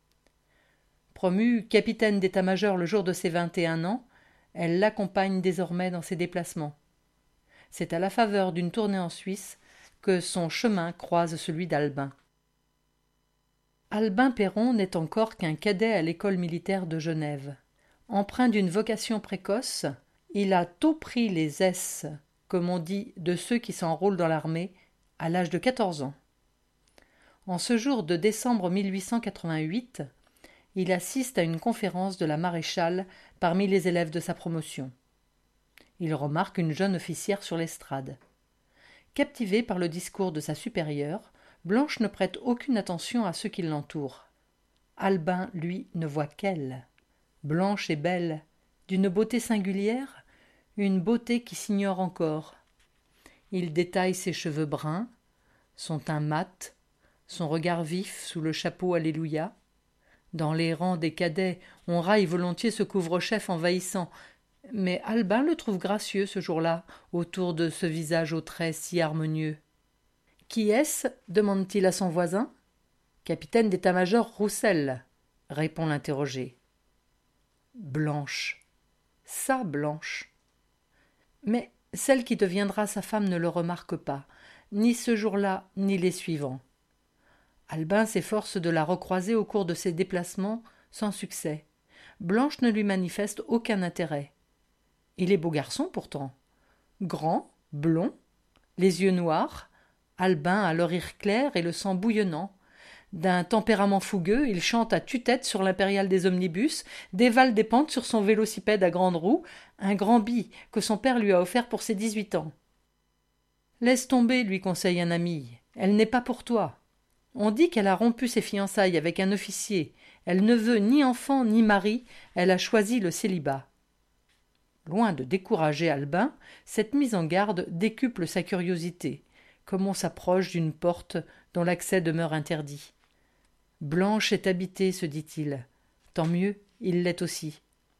Promue capitaine d'état-major le jour de ses vingt et un ans, elle l'accompagne désormais dans ses déplacements. C'est à la faveur d'une tournée en Suisse que son chemin croise celui d'Albin. Albin Péron n'est encore qu'un cadet à l'école militaire de Genève. Empreint d'une vocation précoce, il a tôt pris les S, comme on dit de ceux qui s'enrôlent dans l'armée, à l'âge de quatorze ans. En ce jour de décembre mille huit cent quatre-vingt-huit, il assiste à une conférence de la maréchale parmi les élèves de sa promotion. Il remarque une jeune officière sur l'estrade. Captivée par le discours de sa supérieure, Blanche ne prête aucune attention à ceux qui l'entourent. Albin, lui, ne voit qu'elle. Blanche est belle, d'une beauté singulière, une beauté qui s'ignore encore. Il détaille ses cheveux bruns, son teint mat, son regard vif sous le chapeau Alléluia. Dans les rangs des cadets, on raille volontiers ce couvre-chef envahissant, mais Albin le trouve gracieux ce jour-là, autour de ce visage aux traits si harmonieux. « Qui est-ce » demande-t-il à son voisin. « Capitaine d'état-major Roussel » répond l'interrogé. « Blanche. Sa Blanche. » Mais celle qui deviendra sa femme ne le remarque pas, ni ce jour-là, ni les suivants. Albin s'efforce de la recroiser au cours de ses déplacements, sans succès. Blanche ne lui manifeste aucun intérêt. Il est beau garçon pourtant. Grand, blond, les yeux noirs, Albin a le rire clair et le sang bouillonnant. D'un tempérament fougueux, il chante à tue-tête sur l'impériale des omnibus, dévale des pentes sur son vélocipède à grande roue, un grand bi que son père lui a offert pour ses dix-huit ans. « Laisse tomber, lui conseille un ami, elle n'est pas pour toi. On dit qu'elle a rompu ses fiançailles avec un officier, elle ne veut ni enfant ni mari, elle a choisi le célibat. » Loin de décourager Albin, cette mise en garde décuple sa curiosité, comme on s'approche d'une porte dont l'accès demeure interdit. Blanche est habitée, se dit-il. Tant mieux, il l'est aussi.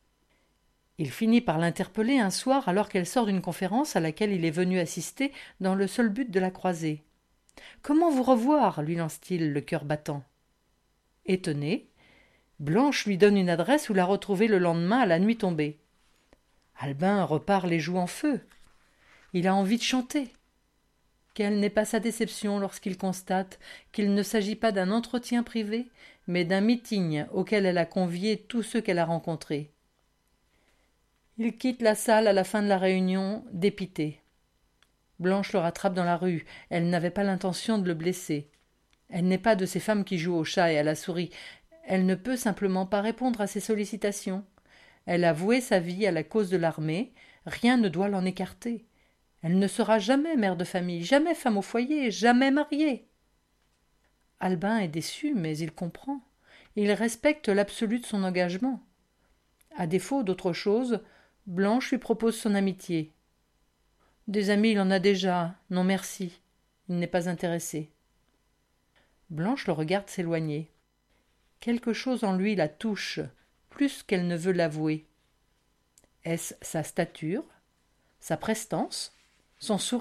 Il finit par l'interpeller un soir alors qu'elle sort d'une conférence à laquelle il est venu assister dans le seul but de la croiser. « Comment vous revoir » lui lance-t-il, le cœur battant. Étonnée, Blanche lui donne une adresse où la retrouver le lendemain à la nuit tombée. Albin repart les joues en feu. Il a envie de chanter. Quelle n'est pas sa déception lorsqu'il constate qu'il ne s'agit pas d'un entretien privé, mais d'un meeting auquel elle a convié tous ceux qu'elle a rencontrés. Il quitte la salle à la fin de la réunion, dépité. Blanche le rattrape dans la rue. Elle n'avait pas l'intention de le blesser. Elle n'est pas de ces femmes qui jouent au chat et à la souris. Elle ne peut simplement pas répondre à ses sollicitations. Elle a voué sa vie à la cause de l'armée. Rien ne doit l'en écarter. Elle ne sera jamais mère de famille, jamais femme au foyer, jamais mariée. Albin est déçu, mais il comprend. Il respecte l'absolu de son engagement. À défaut d'autre chose, Blanche lui propose son amitié. Des amis, il en a déjà. Non merci. Il n'est pas intéressé. Blanche le regarde s'éloigner. Quelque chose en lui la touche, plus qu'elle ne veut l'avouer. Est-ce sa stature, sa prestance, son sourire ?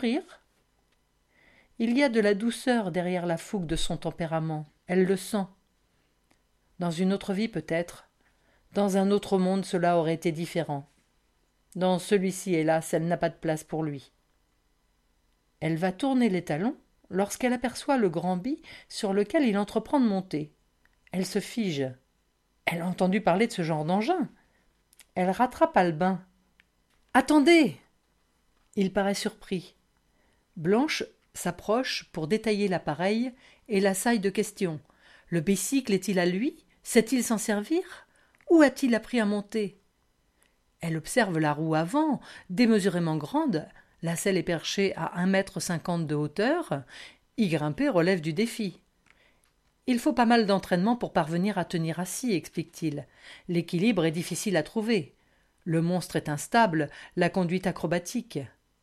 Il y a de la douceur derrière la fougue de son tempérament, elle le sent. Dans une autre vie peut-être, dans un autre monde cela aurait été différent. Dans celui-ci, hélas, elle n'a pas de place pour lui. Elle va tourner les talons lorsqu'elle aperçoit le grand bis sur lequel il entreprend de monter. Elle se fige. Elle a entendu parler de ce genre d'engin. Elle rattrape Albin. « Attendez !» Il paraît surpris. Blanche s'approche pour détailler l'appareil et l'assaille de questions. Le bicycle est-il à lui ? Sait-il s'en servir ? Où a-t-il appris à monter ? Elle observe la roue avant, démesurément grande. La selle est perchée à un mètre cinquante de hauteur. Y grimper relève du défi. Il faut pas mal d'entraînement pour parvenir à tenir assis, explique-t-il. L'équilibre est difficile à trouver. Le monstre est instable, la conduite acrobatique.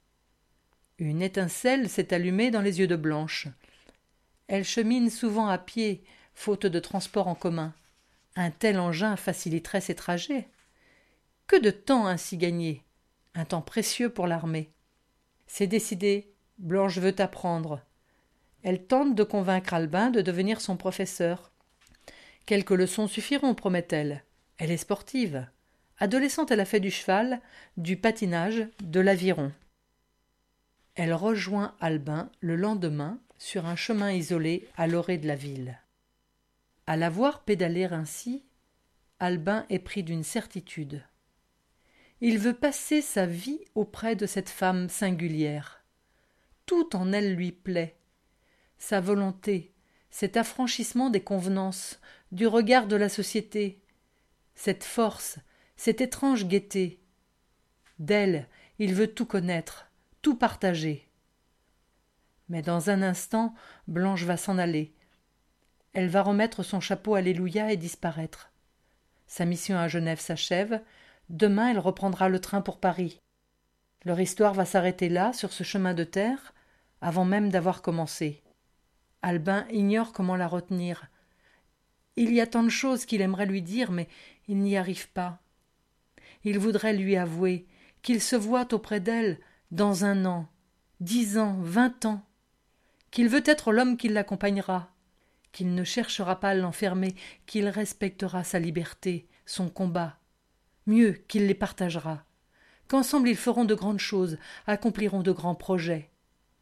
Une étincelle s'est allumée dans les yeux de Blanche. Elle chemine souvent à pied, faute de transport en commun. Un tel engin faciliterait ses trajets. Que de temps ainsi gagné, un temps précieux pour l'armée. C'est décidé, Blanche veut apprendre. Elle tente de convaincre Albin de devenir son professeur. Quelques leçons suffiront, promet-elle. Elle est sportive. Adolescente, elle a fait du cheval, du patinage, de l'aviron. Elle rejoint Albin le lendemain sur un chemin isolé à l'orée de la ville. À la voir pédaler ainsi, Albin est pris d'une certitude. Il veut passer sa vie auprès de cette femme singulière. Tout en elle lui plaît. Sa volonté, cet affranchissement des convenances, du regard de la société, cette force, cette étrange gaieté. D'elle, il veut tout connaître, tout partager. Mais dans un instant, Blanche va s'en aller. Elle va remettre son chapeau Alléluia et disparaître. Sa mission à Genève s'achève. Demain, elle reprendra le train pour Paris. Leur histoire va s'arrêter là, sur ce chemin de terre, avant même d'avoir commencé. Albin ignore comment la retenir. Il y a tant de choses qu'il aimerait lui dire, mais il n'y arrive pas. Il voudrait lui avouer qu'il se voit auprès d'elle dans un an, dix ans, vingt ans, qu'il veut être l'homme qui l'accompagnera, qu'il ne cherchera pas à l'enfermer, qu'il respectera sa liberté, son combat, mieux qu'il les partagera, qu'ensemble ils feront de grandes choses, accompliront de grands projets.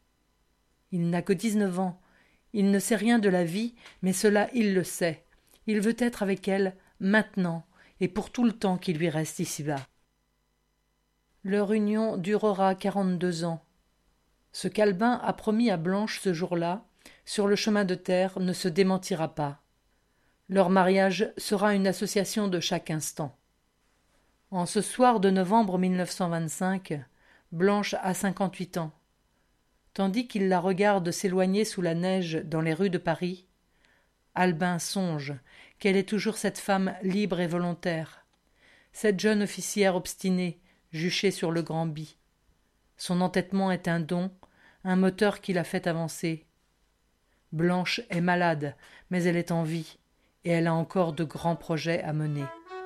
Il n'a que dix-neuf ans, il ne sait rien de la vie, mais cela il le sait. Il veut être avec elle maintenant et pour tout le temps qui lui reste ici-bas. Leur union durera quarante-deux ans. Ce qu'Albin a promis à Blanche ce jour-là, sur le chemin de terre, ne se démentira pas. Leur mariage sera une association de chaque instant. En ce soir de novembre mille neuf cent vingt-cinq, Blanche a cinquante-huit ans. Tandis qu'il la regarde s'éloigner sous la neige dans les rues de Paris, Albin songe qu'elle est toujours cette femme libre et volontaire, cette jeune officière obstinée, juchée sur le grand bis. Son entêtement est un don, un moteur qui la fait avancer. Blanche est malade, mais elle est en vie, et elle a encore de grands projets à mener.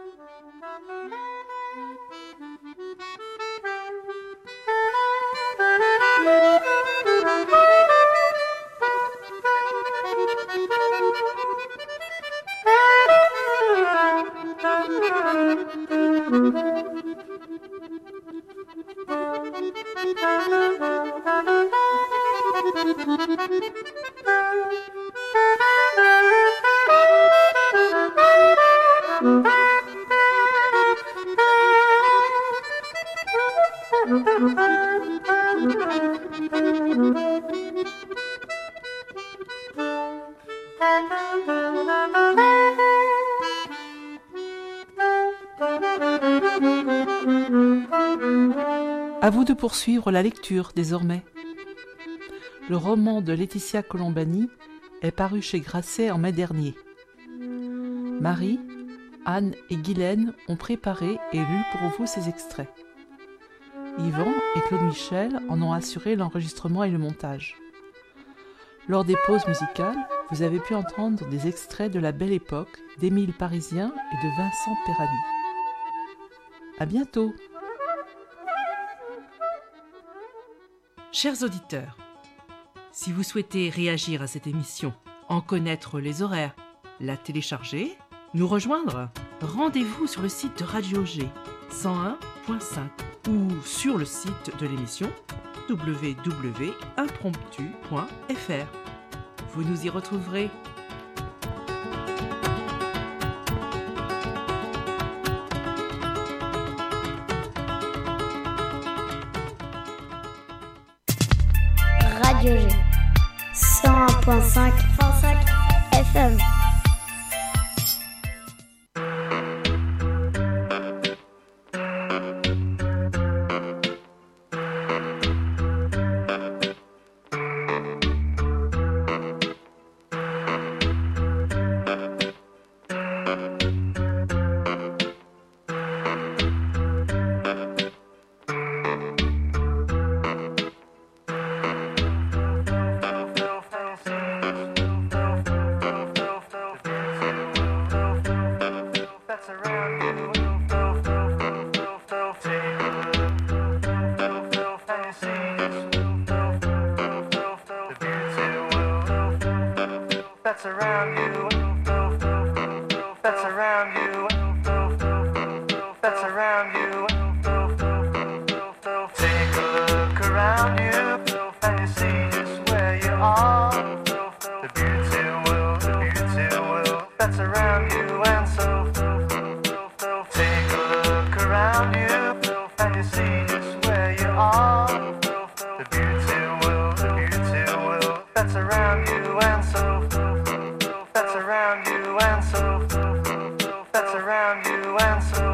À vous de poursuivre la lecture désormais. Le roman de Laetitia Colombani est paru chez Grasset en mai dernier. Marie, Anne et Guylaine ont préparé et lu pour vous ces extraits. Yvan et Claude Michel en ont assuré l'enregistrement et le montage. Lors des pauses musicales, vous avez pu entendre des extraits de La Belle Époque d'Émile Parisien et de Vincent Perani. À bientôt. Chers auditeurs, si vous souhaitez réagir à cette émission, en connaître les horaires, la télécharger, nous rejoindre, rendez-vous sur le site de Radio G cent un point cinq ou sur le site de l'émission w w w point impromptu point f r. Vous nous y retrouverez. Radio G cent un point cinq F M. That's around you, that's around you, that's around you. Take a look around you and you see just where you are. The beauty will, the beauty will, that's around you. And so take a look around you and you see just where you are. The beauty will, the beauty will, that's around you. And so that's around you. And so that's around you. And so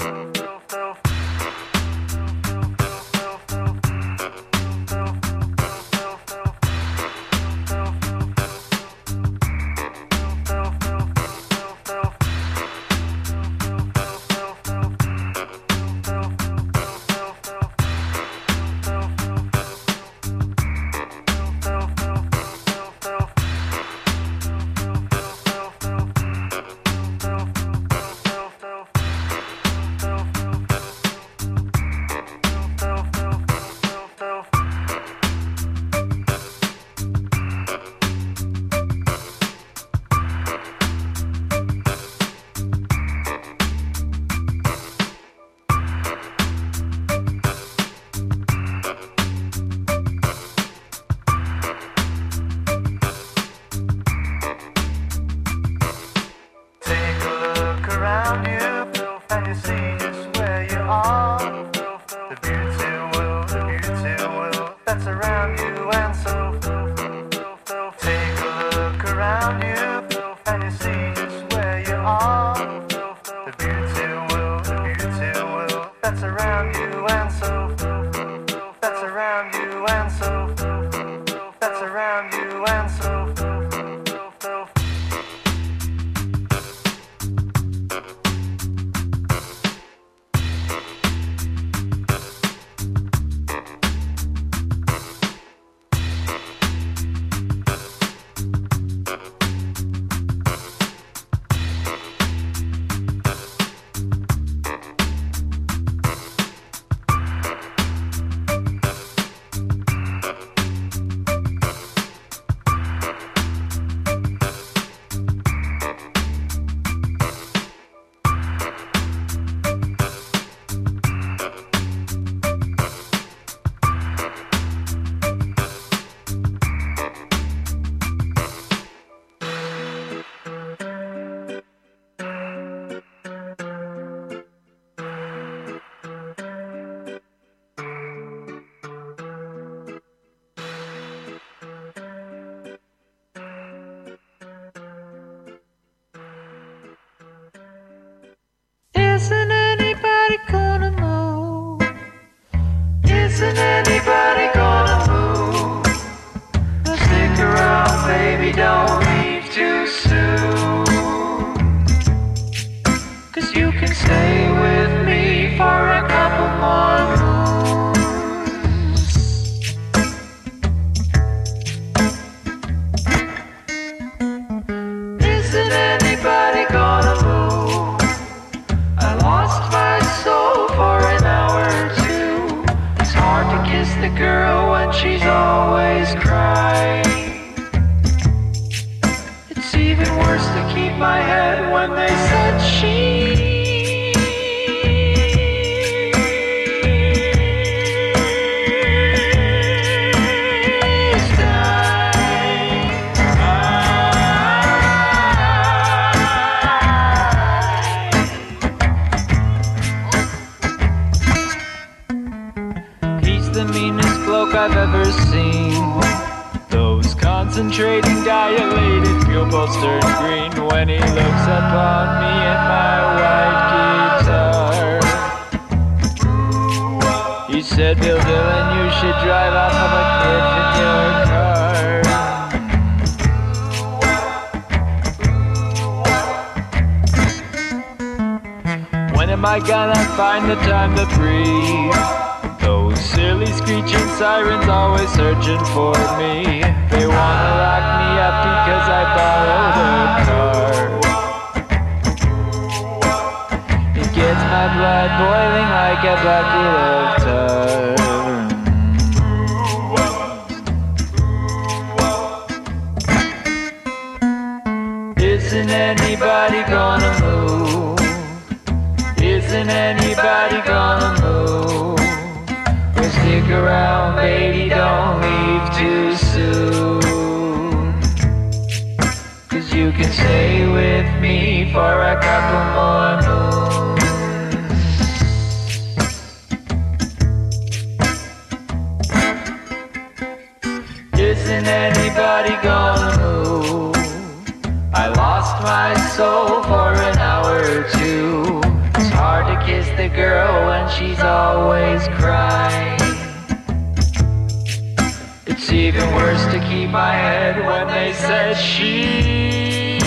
isn't anybody gonna move? Isn't anybody gonna move? Stick around, baby, don't leave too soon. 'Cause you can stay with me for a couple more moons. she's always crying. It's even worse to keep my head when they said she I've ever seen. Those concentrating, dilated pupils turn green when he looks upon me and my white guitar. He said, Bill Dylan, you should drive off of a cliff in your car. When am I gonna find the time to breathe? Those silly screeching sirens always searching for me. They wanna lock me up because I borrowed a car. It gets my blood boiling like a bucket of tar. Isn't anybody gonna move? Isn't anybody gonna move? Stick around, baby, don't leave too soon. Cause you can stay with me for a couple more moons. Isn't anybody gonna move? I lost my soul for an hour or two. It's hard to kiss the girl when she's always crying. It's even worse to keep my head when they said she's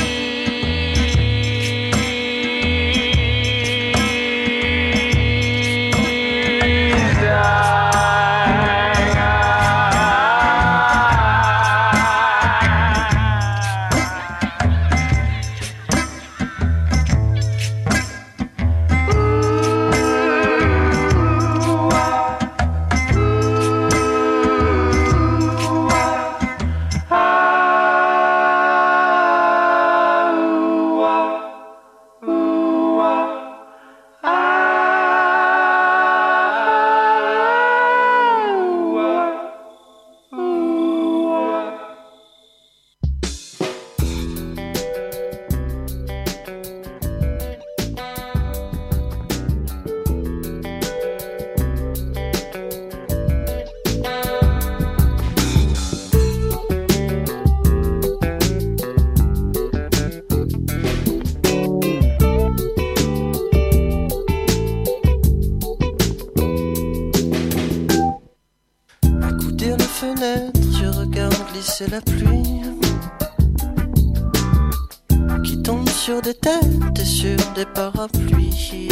dying. La pluie qui tombe sur des têtes et sur des parapluies.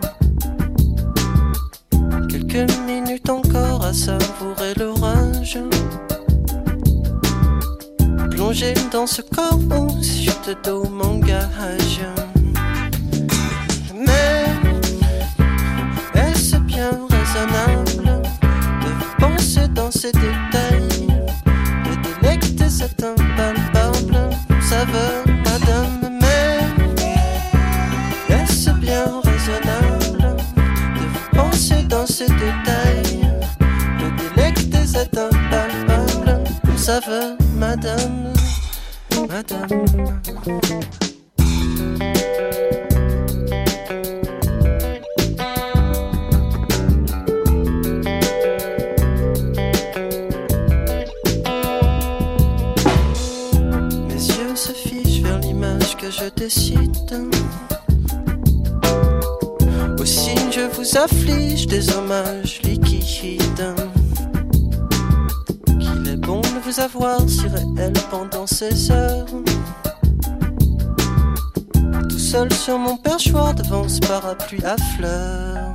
Quelques minutes encore à savourer l'orage, plongé dans ce corps où chute d'eau m'engage. Mais est-ce bien raisonnable de penser dans ces détails? C'est impalpable, saveur, madame, mais est-ce bien raisonnable de penser dans ces détails? Le délecter c'est impalpable, saveur, madame, madame. Je décide. Aussi je vous afflige des hommages liquides. Qu'il est bon de vous avoir si réel pendant ces heures. Tout seul sur mon perchoir devant ce parapluie à fleurs.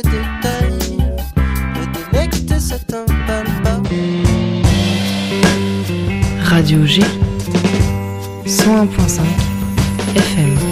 les détails. Me délecter, c'est impalpable. Radio G, cent un virgule cinq F M.